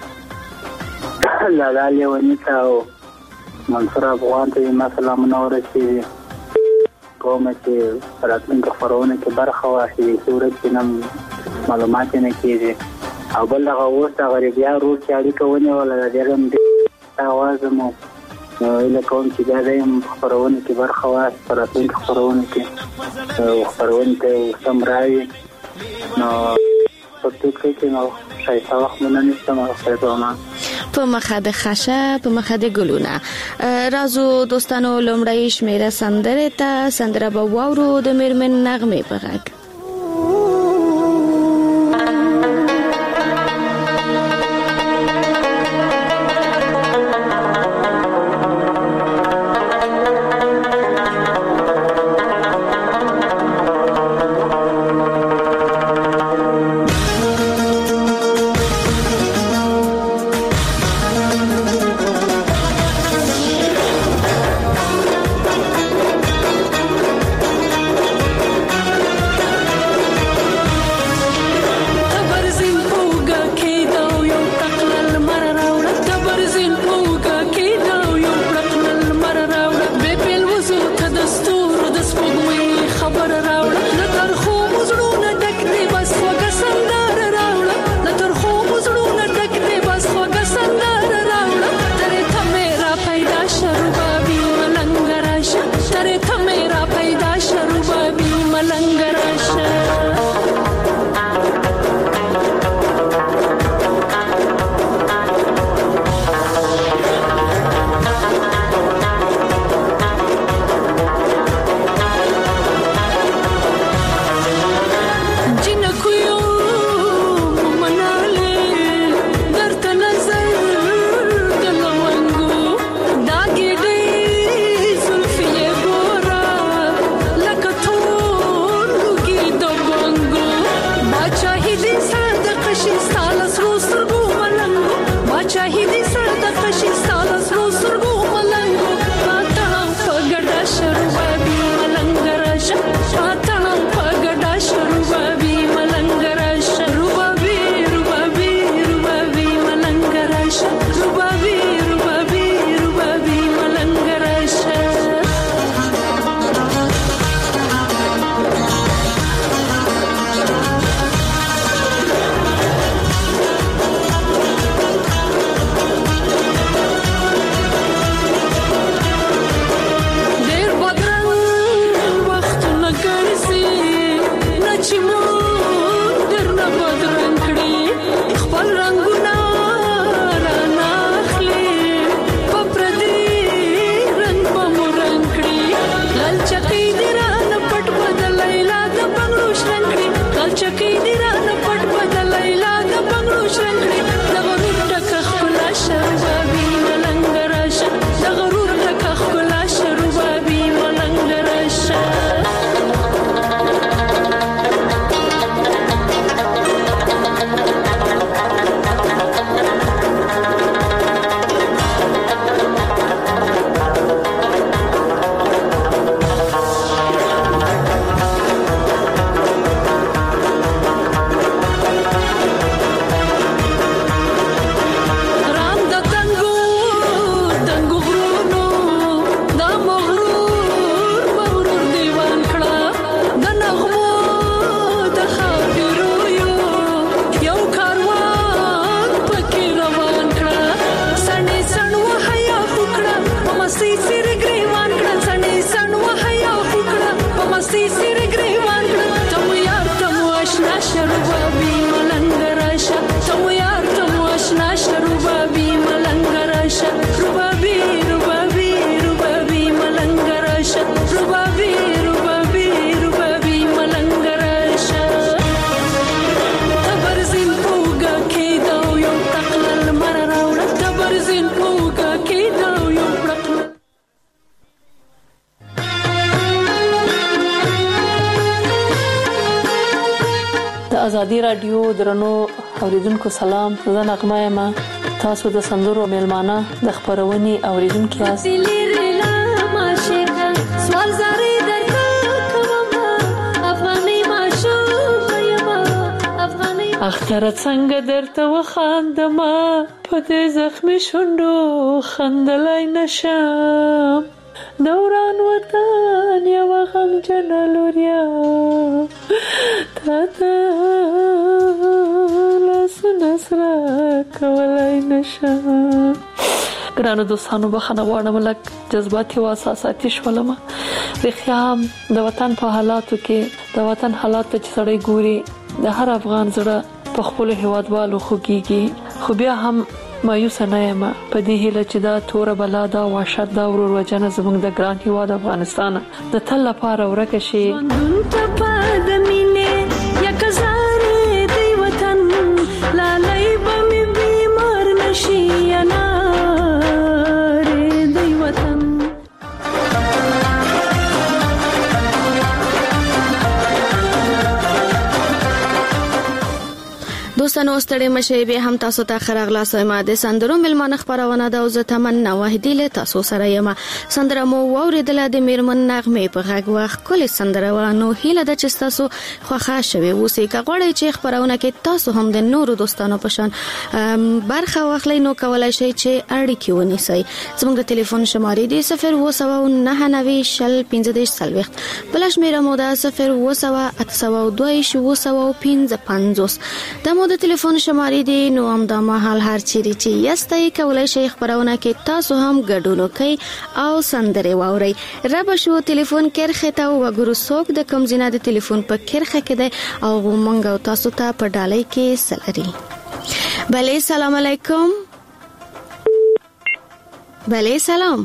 لالا لیوني ته او منصور افغان ته ما سلامونه ورسېږي کومه چې راتلونکو خپرونه کې برخه واخلي صورت کې نم معلومات نه کېږي او بل دغه اوس دغه بیا روډ کې اړیکه ونیوله د دې هم اواز مو ایله کوم چې بیا د خپرونه کې برخه واخلي په راتلونکو خپرونه کې خپرونه ته سم راوي نو په دې کې نو ښایسته وخت مو نه نیسم په مخه د خشه په مخه د ګلونه رازو دوستانو لومړی شمېره سندره ته سندره به واورو د میرمن نغمې په غږ ازادي رادیو درنو اوریدونکو سلام. زه نغمه یم. تاسو د سندرو میلمانه د خبرونې اوریدونکو یاست. اختر څنګه درته وخاندما په دې زخمي شونډو خندلای نشم دوران وطن یو غم جنلوریا تا لسنسرا کولای نشم. ګرانو دوستانو بخښنه غواړم لکه جذباتي او احساساتي شولم. رښتیا هم د وطن په حالاتو کې د وطن حالات چې سړی ګوري د هر افغان زړه په خپل هیوادوالو خوږیږي. خو بیا هم مایوس نه یم په دې هیله چې دا تور بلا دا وحشت دا ورور وجنه زموږ د ګران هیواد افغانستان د تل لپاره ورکه شي. دوستانو ستړي مشه به هم تاسو ته خراغلا سوما د سندرو ملمانه خبرونه د اوزه تمنا واحدی له تاسو سره یم. سندره مو اوریدله د میرمن نغمه په غږ وخت کله سندره ورانو هیله د چستاسو خوخه شوي وسی کغړی چې خبرونه کې تاسو هم د نورو دوستانو په شان برخه واخلئ نو کولای شئ چې اړیکې ونیسئ. زموږ د ټلیفون شمارې دی 0299015 بلش میره مو ده 02802 د مو د ټلیفون شمارې دی نو هم د محل هر چیرې چې یاستئ کولای شئ خبرونه کې تاسو هم ګډون وکئ او سندره واورئ. رب شو ټلیفون کرخه ته وګورو څوک د کوم ځای د ټلیفون په کرخه کې دی او مونږ تاسو ته په ډالۍ کې سلري. بله سلام علیکم. بله سلام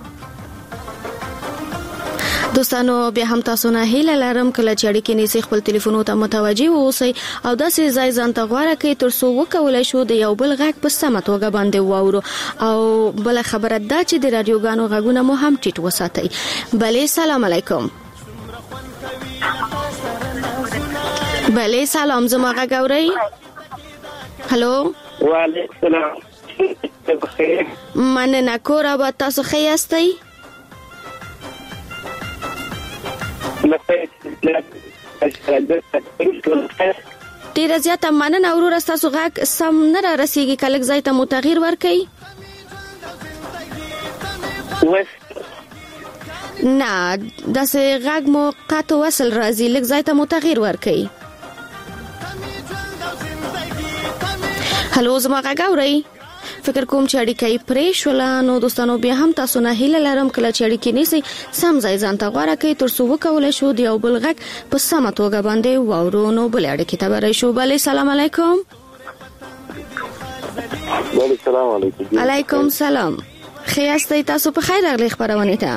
دوستانو بیا هم تاسو نه هیله لرم کله چې اړیکې نیسئ خپل ټلیفونو ته متوجي اوسئ او داسې ځای ځان ته غوره کړئ ترڅو وکولای شو د یو بل غږ په سمه توګه باندې واورو او بل خبره دا چې د رادیوګانو غږونه مو هم ټیټ وساتئ. بله سلام علیکم. بله سلام زما غږ اورئ؟ هلو وعلیکم السلام. مننه کور آباد تاسو ښه یاستئ؟ ډیره زیاته مننه وروره ستاسو غږ سم نه را رسیږي کلک ځای ته مو تغییر ورکئ. نه داسې غږ مو قطع وصل راځي لږ ځای ته مو تغییر ورکئ. هلو زما غږ اورئ؟ فکر کوم چې اړیکې پرې شول. نو دوستانو بیا هم تاسو نه هیله لرم کله چې اړیکې نیسئ سم ځای ځان ته غوره کړئ ترڅو وکولای شو د یو بل غږ په سمه توګه باندې واورو. نو بل اړیکې ته ورای شو. بله سلام علیکم. بله سلام علیکم. علیکم سلام. ښه یاستئ تاسو په خیر راغلی خبرونې ته؟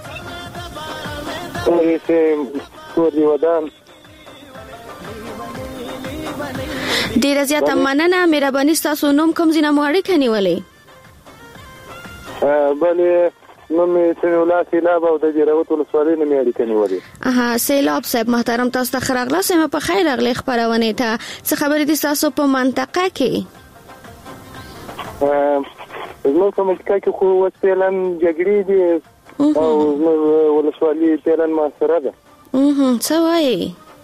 ډیره زیاته مننه. مهرباني ستاسو نوم کوم ځای نه مو اړیکه نیولې؟ بله نوم یې سمیع سیلاب او د جیروت ولسوالۍ نه مې اړیکه نیولې. سیلاب صاحب محترم تاسو ته ښه راغلاست په خیر راغلی خبرونې ته. څه خبرې دي ستاسو په منطقه کې؟ زموږ په منطقه کې خو اوس فعلا جګړې دي او زموږ ولسوالي فعلا محاصره ده. څه وایي؟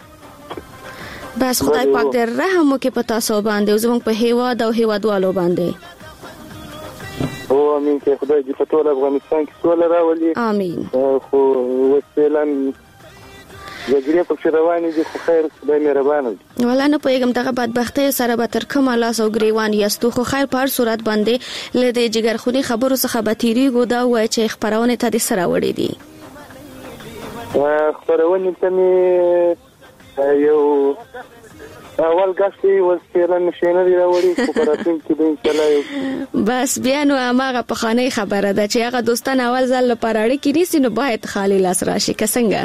بس خدای پاک دې رحم وکړي په تاسو باندې او زموږ په هیواد او هیوادوالو باندې. او امین چې خدای دې په ټول افغانستان کې سوله راولي. امین. خو وسیله جګړې په روانې دي خو خیر خدای مهربان دی. ولا نه پوهیږم دغه بدبختۍ سره به تر کومه لاس او ګریوان یاستو خو خیر په هر صورت باندې له دې جګرخوني خبرو څخه به تیریږو دا وایي چې خبرونه ته دې سره وړي دي. خبرونه ته مې یو اول غاښتي وسیله نشینه دی راوړي خو پراتین کې به ان شاء الله بس بیا نو هغه په خانه خبره ده چې هغه دوستان اول ځل لپاره اړیکې نیسي نو باید خالی لاس راشي که څنګه؟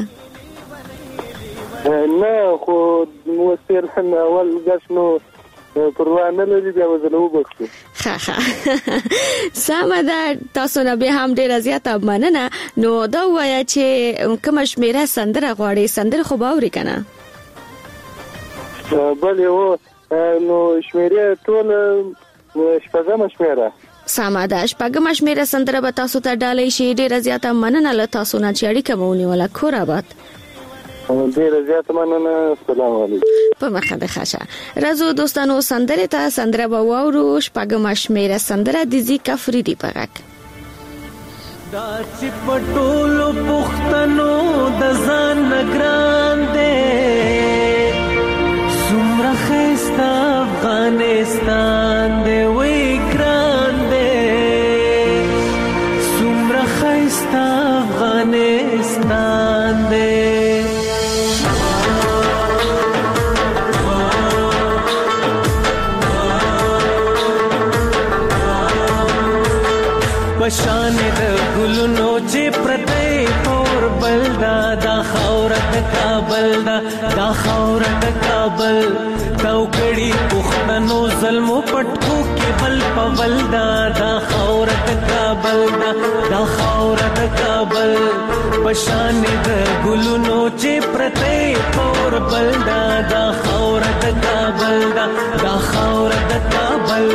نه خو وسیله اول غاښ نو پروا نه لري بیا وزلو وبخښو. ښه سمه ده. تاسو نه به هم ډیره زیاته مننه. نو دا وایي چې کوم شمیره سندره غواړي سندره خو باوري کنه؟ بل یو نو شمیره ټول شپږم شمیره ساما ده شپږم شمیره سندره به تاسو ته ډالۍ شي. ډیره زیاته مننه له تاسو نه چې اړیکه مو ونیوله. کور آباد. ډیره زیاته مننه. السلام علیکم. په مخه ده خاشه. راځو دوستانو سندره ته سندره به واورو. شپږم شمیره سندره د زی کفریدي په غږ. دا چې پټولو پښتنو د ځان نگران دے سمره خستا افغانستان دے وی ګران دے سمره خستا افغانستان دے پشان د ګلونو چې پرته پور بلدا دا خاورت کابل دا خاورت کابل تو کړي پښتنو ظلم پټکو کې بل پول دا خاورت کابل دا خاورت کابل پشان د ګلونو چې پرته پور بلدا دا خاورت کابل دا خاورت کابل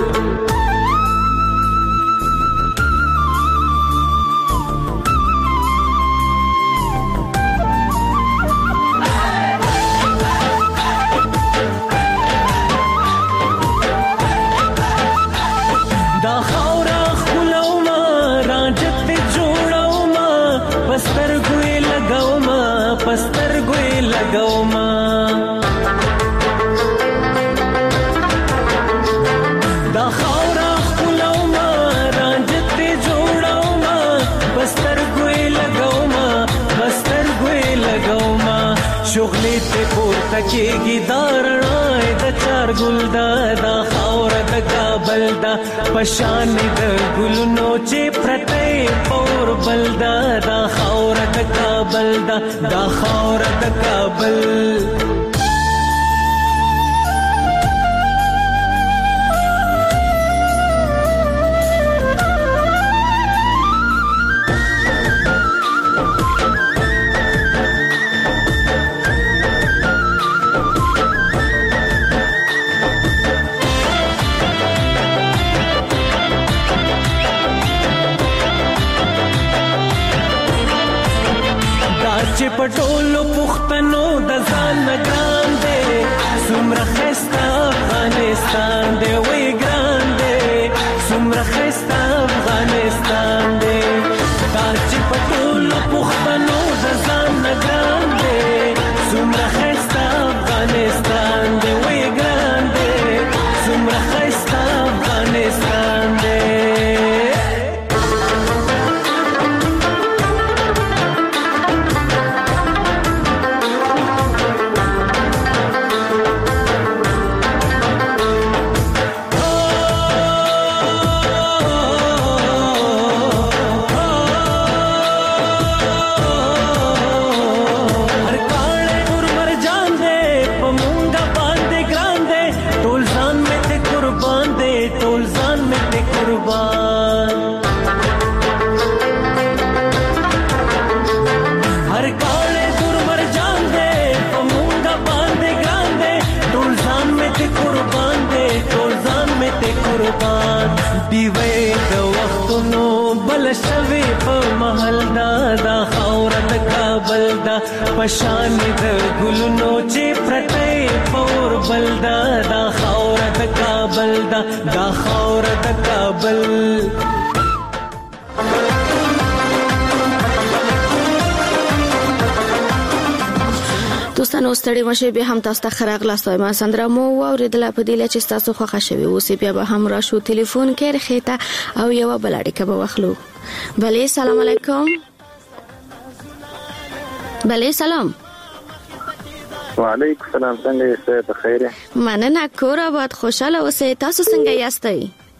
کېږي دارنای د چار ګل دا خاورت کابل دا پشان د ګلونو چې پرته پور بل دا خاورت کابل دا خاورت کابل چې پټولو پښتنو د ځان نگران دے سمره خستا افغانستان دے وی ګران دے سمره خستا افغانستان دے دا چې پټولو پښتنو د ځان نگران دے سمره خستا افغانستان دے وی ګران دے سمره خستا افغانستان دے دیوی د وختونو بل شوی په محل دا خاورت کابل دا پشان د ګلونو چې پرته پور بل دا خاورت کابل دا خاورت کابل دوستانو ستړي مشه به هم تاسو ته خراغ لاسوي ما سندره مو اوریدله په دې چې تاسو خوښه شوي اوس بیا به هم راشو ټلیفون کې رخیته او یو بل اړیکه به واخلو. بله سلام علیکم. بله سلام. وعلیکم السلام. څنګه یې په خیره؟ مننه کور آباد خوشاله اوسئ. تاسو څنګه یاستئ؟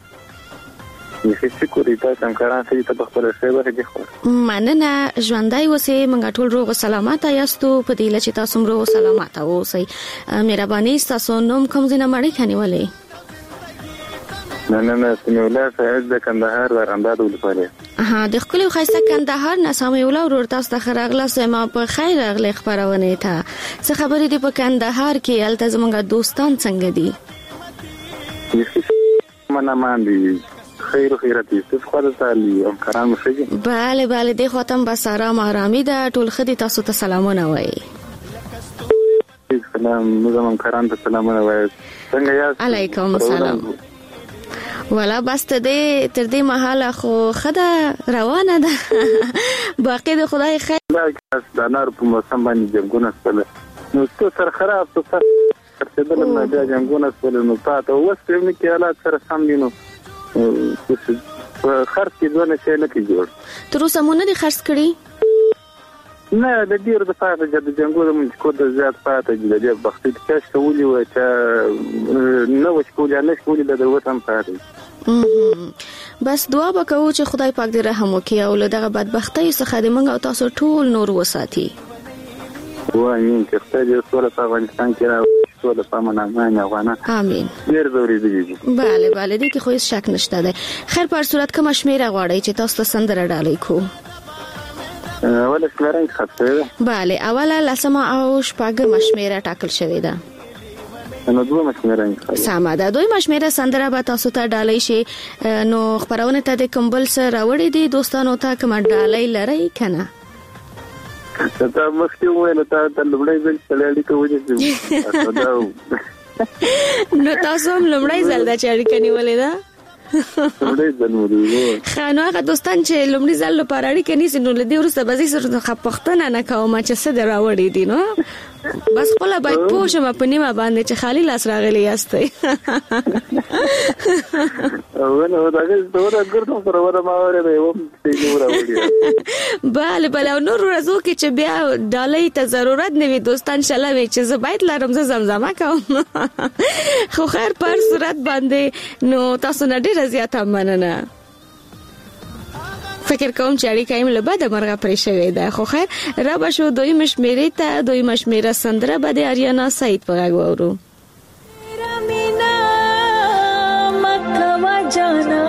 مننه ژوندۍ اوسئ. موږ ټول روغ او سلامت یاستو په دې چې تاسو روغ او سلامت اوسئ. مهرباني تاسو نوم کوم ځای نه مړی کنيولې؟ نه سمي الله فیض د کندهار د رنداد ولسوالۍ. د خپل خاصه کندهار نه سامي ولا ورور تاسو ته خراغله سم په خیر اغلی خبرونه ته څه خبرې دی په کندهار کې الته زمونږ دوستان څنګه دي منمان دي خیر خیرتي څه خبره تعالی او کرام شي bale د ختم بس آرام آرامي ده ټول خدي تاسو ته سلامونه وایي سلام زمون کرام ته سلامونه وایي څنګه یاست علیکم السلام ولا بس تر دې محاله خو خدا روانه ده باقي د خدای خیر د نار په موسم باندې جنگونه سره نو څه سره خراب څه څه د لمه د جنگونه سره نو تاسو وسته کې حالات سره سم دي نو خرڅ کې دونه شي نه کیږي تر اوسه مونږ نه خرڅ کړی نه د ډیر د پاره د جنگونو من کو د زیات پاته د دې بختي کاش کولی و چې نو وشکولې نه شکولې د وطن پاره بس دعا وکړو چې خدای پاک دې رحم وکړي او له دغه بدبختۍ څخه دې موږ او تاسو ټول نور وساتي وایي چې خدای دې سره په افغانستان کې راوړي ټول په امن افغانان امين ډیر ضروري دي bale دې کې خو هیڅ شک نشته ده خیر په صورت کوم شمیره غواړي چې تاسو ته سندره ډالۍ کو اوله شمیره خاطره bale اوله لسمه او شپږمه شمیره ټاکل شوې ده نو دوه مشمیره سمه ده دوی مشمیره سندره به تاسو ته ډالۍ شي نو خبرونه ته د کمبل سره راوړې دي دوستانو ته کوم ډالۍ لري کنه دا مخکې ویل ته د لومړی ځل چلېږي کوي نو تاسو هم لومړی ځل دا چاړي کنيولې ده لومړی ځل مو خانو هغه دوستان چې لومړی ځل لپاره اړیکه نیسي نو لدی ورسته به زه سره خپختنه نه کوم چې څه دراوړې دي نو بس خپل باید پوښم په نیمه باندې چې خالی لاس راغلی یاستئ ونه دا څه ګرځم پر وره ما وره به و څه راوړي bale نور ورځو کې چې بیا ډالۍ ته ضرورت نه وي دوستان شاله وي چې زه باید لارم زه زمزمه کوم خو خیر پر صورت باندې نو تاسو نه ډیر زیاته مننه فکر کوم چې اړیکه یې له بعده مرغه پرې شوې ده خو خیر را به شو دوی مشمیره ته دوی مشمیره سندره به د اریانا سعید په غږ واورو رمینا مکه جانا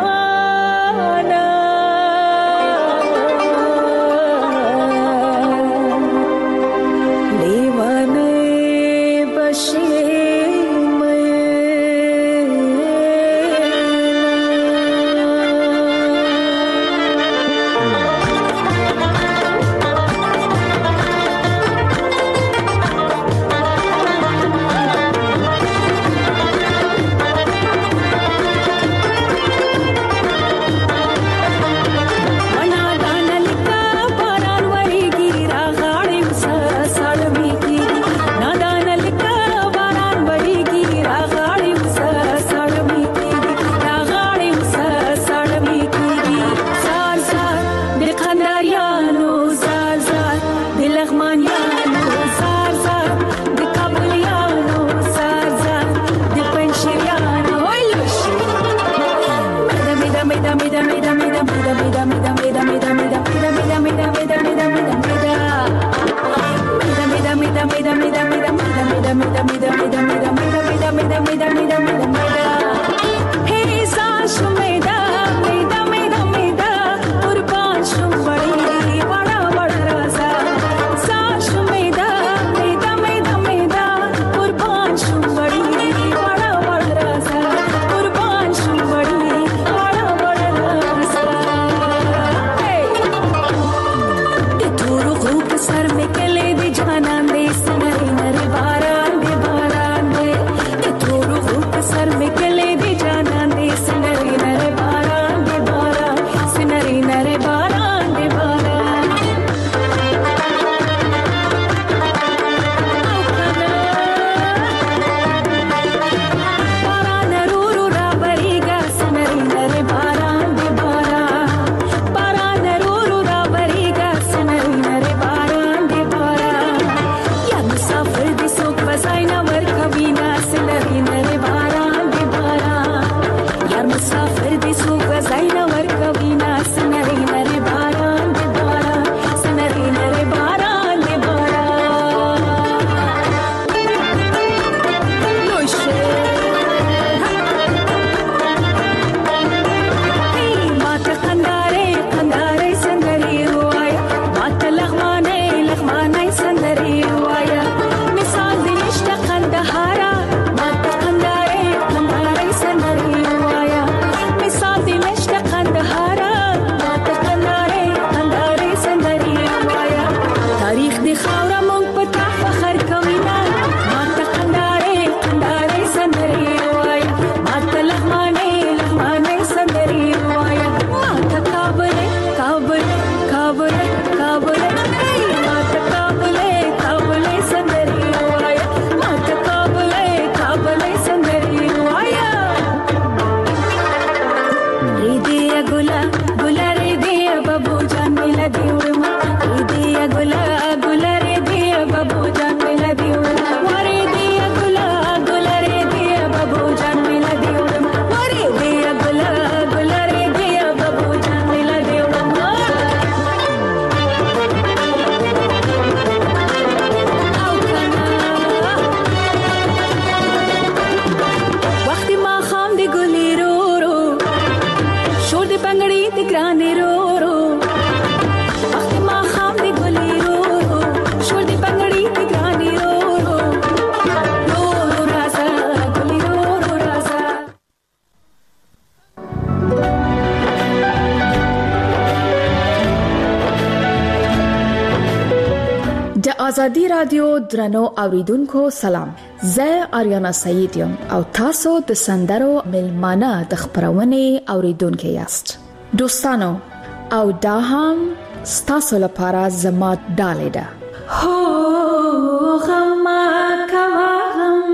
ازادي رادیو درنو اوریدونکو سلام. زه آریانا سعید یم او تاسو د سندرو ملمانه د خبرونه اوریدونکو یاست. دوستانو او دا هم ستاسو لپاره زما ډالۍ ده. هو غما کوم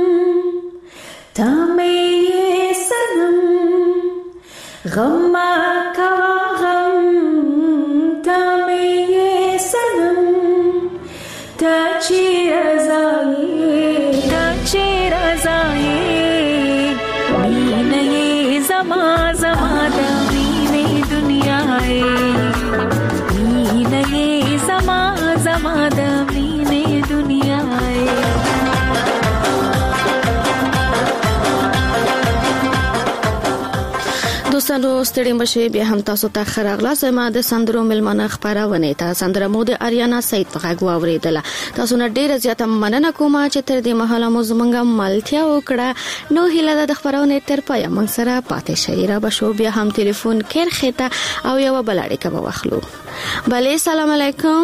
تمه سنم غما کوم تمه سنم تا چی رضایی مینه زما د مینه دنیای مینه زما د مینه دنیای. دوستانو ستړي مشه بیا هم تاسو ته خراغلا سم د سندرو ملمنه خبرونه ته سندره مود اریانا سعید غږ واوریدله. تاسو نه ډیره زیاته مننه کوم چې تر دې مهاله مو زمونږه ملتیا وکړه. نو هیله د خبرونه تر پای موږ سره پاتې شئ. را بشو بیا هم ټلیفون کرخته او یو بلړی کبه واخلو. بله سلام علیکم.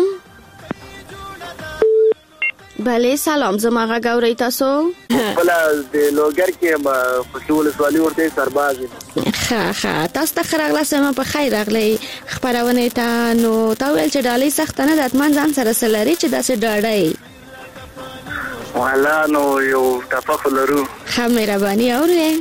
بله سلام زما غږ اورئ تاسو؟ بله د لوګر کې خوشول سوالی ورته سرباز. ښه تاسو ته خراغله سم په خیر راغلی خبرونه ته. نو تا ویل چې ډالۍ سخت نه ده اتمن ځان سره سلري چې داسې ډاډای والا نو یو تفاخر لرو. ښه مهرباني اورئ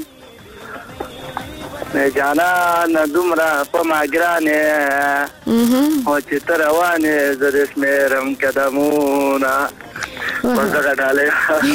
نه جانا نه دومره په ماګرانه او چې تر روانه زده سمرم قدمونه وزګه ډاله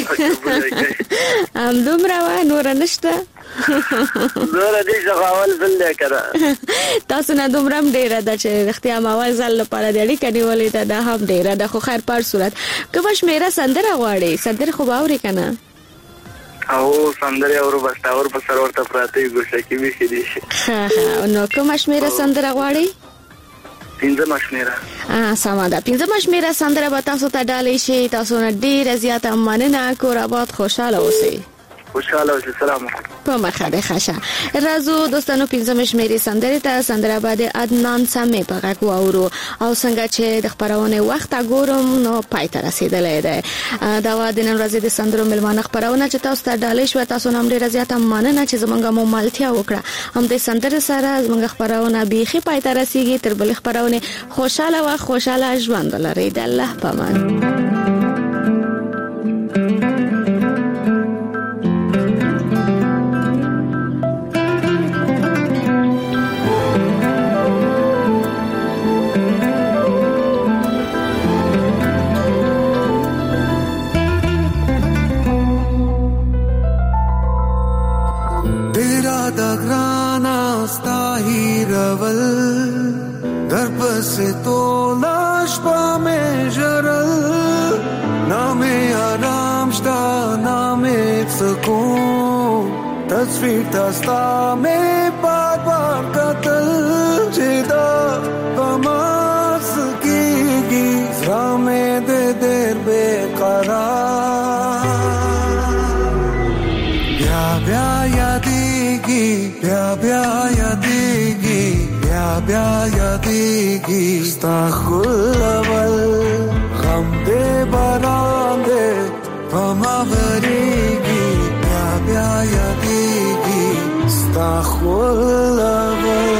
ام دومره و نور نشته زه دې ځغاول زل کړه. تاسو نه دومره ډیره د چې اختیار ماول زل لپاره د اړیکې نیولې ته دا هم ډیره د خو خیر پر صورت کومش میرا سندره غواړي سندره خو باوري کنه او سندره اورو بس اور په سر ورته پراته ګوشه کې وی شي. ها نو کومش میرا سندره غواړي؟ پنځه مشمیره. سامان ده پنځه مشمیره سندره به تاسو ته ډالۍ شي. تاسو نه ډیره زیاته مننه. کور آباد خوشاله اوسئ. خوشاله اوسئ. سلام په مخه ده خاشه. راځو دوستانو پنځه مشمیره سندره ته سندره بعد عدنان سمې په غږ واورو او څنګه چې د خبرونه وخت ګورم نو پای ته رسیدلې ده. دا و د نن ورځې د سندرو ملمانه خبرونه چې تاسو ته ډالۍ شو. تاسو نوم ډیره زیاته مننه چې زمونږه مو ملتیا وکړه. هم د سندره سره زمونږه خبرونه بیخي پای ته رسیږي. تر بل خبرونه خوشاله و خوشاله ژوند لرئ. د الله پامان. से तो लाश पा में जरल नामे आराम शता नामे सुकून तस्वीर दस्ता में बार बार कत्ल जिदा कमास की रामे दे देर बेकरार ब्या ब्या यादेगी ब्या ब्या यादेगी ब्या यादेगी स्ताखुल अवल गम दे बरांदे पमावरेगी ब्या यादेगी स्ताखुल अवल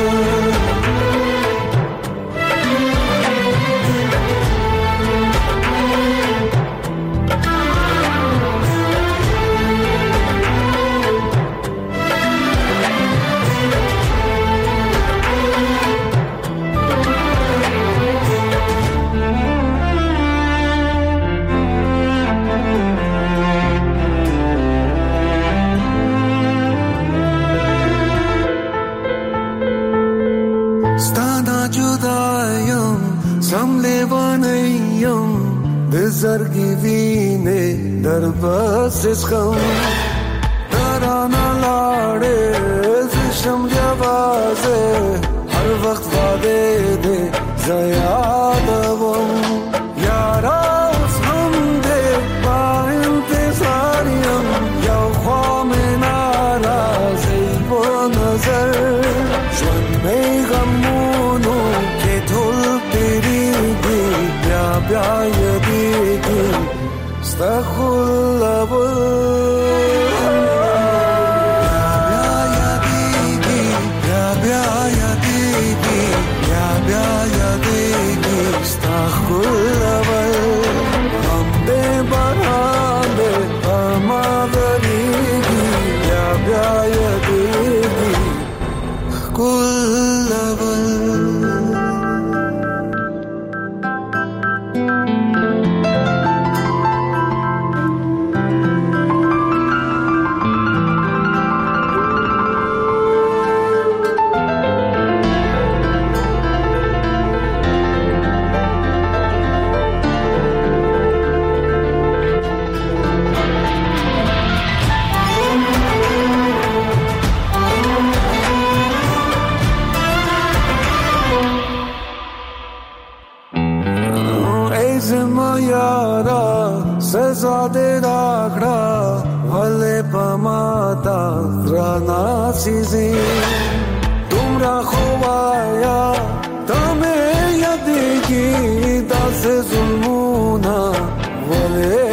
زرگی وینه در بس خم درانا لاڑے زشم جوازه ہر وقت وعدے دے زیادوم یارا اس غم دے با انتظاریم یو خوام نارازی و نظر جون میں غمونو کے دھول تیری دی بیا بیا یدی zulmuna vale